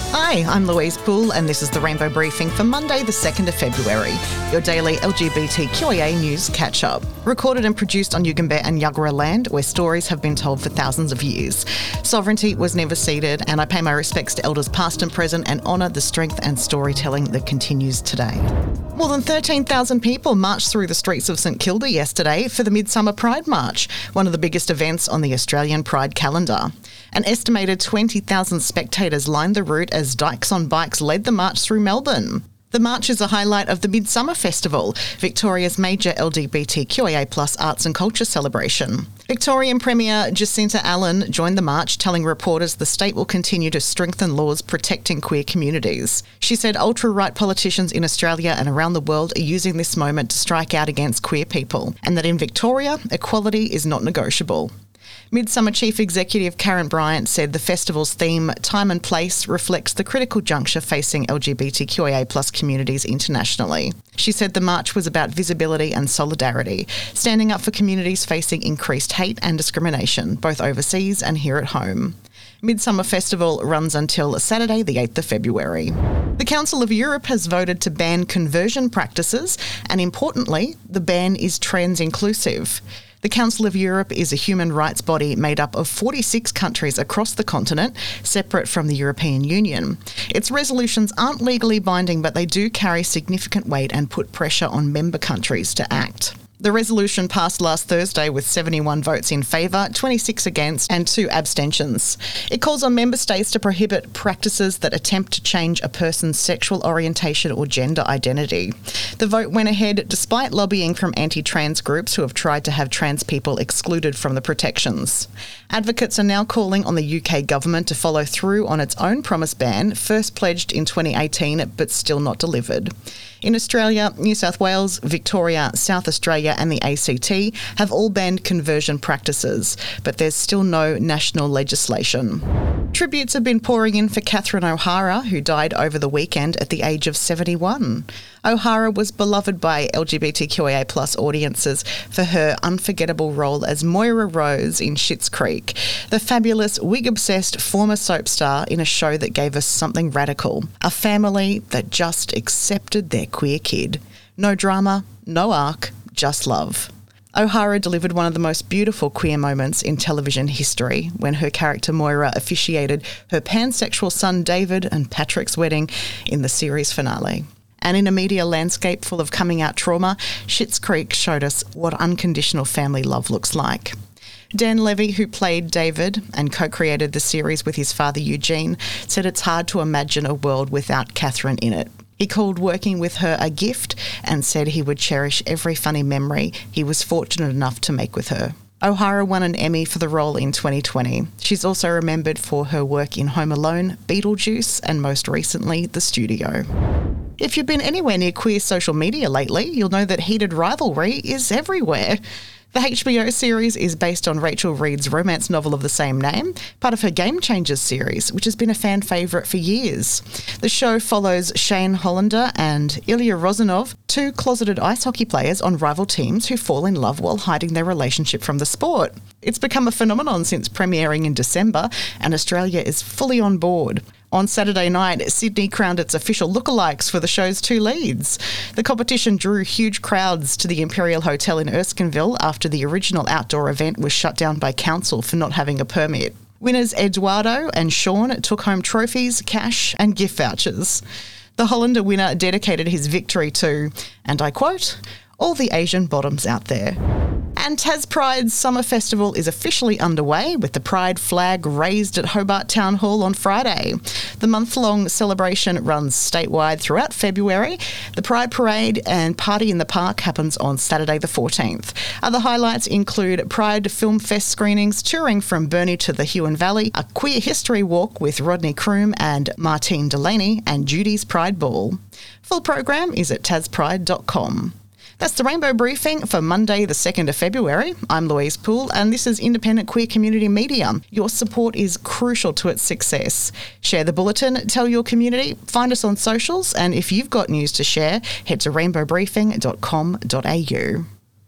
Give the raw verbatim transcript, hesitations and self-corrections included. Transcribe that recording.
Hi, I'm Louise Poole and this is the Rainbow Briefing for Monday the second of February, your daily L G B T Q I A news catch-up. Recorded and produced on Yugambeh and Yagara land where stories have been told for thousands of years. Sovereignty was never ceded and I pay my respects to elders past and present and honour the strength and storytelling that continues today. More than thirteen thousand people marched through the streets of St Kilda yesterday for the Midsummer Pride March, one of the biggest events on the Australian Pride calendar. An estimated twenty thousand spectators lined the route as Dykes on Bikes led the march through Melbourne. The march is a highlight of the Midsummer Festival, Victoria's major L G B T Q I A plus arts and culture celebration. Victorian Premier Jacinta Allen joined the march, telling reporters the state will continue to strengthen laws protecting queer communities. She said ultra-right politicians in Australia and around the world are using this moment to strike out against queer people, and that in Victoria, equality is not negotiable. Midsummer Chief Executive Karen Bryant said the festival's theme, Time and Place, reflects the critical juncture facing L G B T Q I A plus communities internationally. She said the march was about visibility and solidarity, standing up for communities facing increased hate and discrimination, both overseas and here at home. Midsummer Festival runs until Saturday the eighth of February. The Council of Europe has voted to ban conversion practices and, importantly, the ban is trans-inclusive. The Council of Europe is a human rights body made up of forty-six countries across the continent, separate from the European Union. Its resolutions aren't legally binding, but they do carry significant weight and put pressure on member countries to act. The resolution passed last Thursday with seventy-one votes in favour, twenty-six against and two abstentions. It calls on member states to prohibit practices that attempt to change a person's sexual orientation or gender identity. The vote went ahead despite lobbying from anti-trans groups who have tried to have trans people excluded from the protections. Advocates are now calling on the U K government to follow through on its own promised ban, first pledged in twenty eighteen but still not delivered. In Australia, New South Wales, Victoria, South Australia and the A C T have all banned conversion practices, but there's still no national legislation. Tributes have been pouring in for Catherine O'Hara, who died over the weekend at the age of seventy-one. O'Hara was beloved by L G B T Q I A plus audiences for her unforgettable role as Moira Rose in Schitt's Creek, the fabulous wig-obsessed former soap star in a show that gave us something radical, a family that just accepted their queer kid. No drama, no arc, just love. O'Hara delivered one of the most beautiful queer moments in television history when her character Moira officiated her pansexual son David and Patrick's wedding in the series finale. And in a media landscape full of coming-out trauma, Schitt's Creek showed us what unconditional family love looks like. Dan Levy, who played David and co-created the series with his father Eugene, said it's hard to imagine a world without Catherine in it. He called working with her a gift and said he would cherish every funny memory he was fortunate enough to make with her. O'Hara won an Emmy for the role in twenty twenty. She's also remembered for her work in Home Alone, Beetlejuice, and most recently, The Studio. If you've been anywhere near queer social media lately, you'll know that heated rivalry is everywhere. The H B O series is based on Rachel Reed's romance novel of the same name, part of her Game Changers series, which has been a fan favourite for years. The show follows Shane Hollander and Ilya Rozanov, two closeted ice hockey players on rival teams who fall in love while hiding their relationship from the sport. It's become a phenomenon since premiering in December, and Australia is fully on board. On Saturday night, Sydney crowned its official lookalikes for the show's two leads. The competition drew huge crowds to the Imperial Hotel in Erskineville after the original outdoor event was shut down by council for not having a permit. Winners Eduardo and Sean took home trophies, cash and gift vouchers. The Hollander winner dedicated his victory to, and I quote, "all the Asian bottoms out there." And Tas Pride's Summer Festival is officially underway with the Pride flag raised at Hobart Town Hall on Friday. The month-long celebration runs statewide throughout February. The Pride Parade and Party in the Park happens on Saturday the fourteenth. Other highlights include Pride Film Fest screenings, touring from Burnie to the Huon Valley, a queer history walk with Rodney Croom and Martine Delaney, and Judy's Pride Ball. Full program is at tas pride dot com. That's the Rainbow Briefing for Monday the second of February. I'm Louise Poole and this is Independent Queer Community Media. Your support is crucial to its success. Share the bulletin, tell your community, find us on socials, and if you've got news to share, head to rainbow briefing dot com dot a u.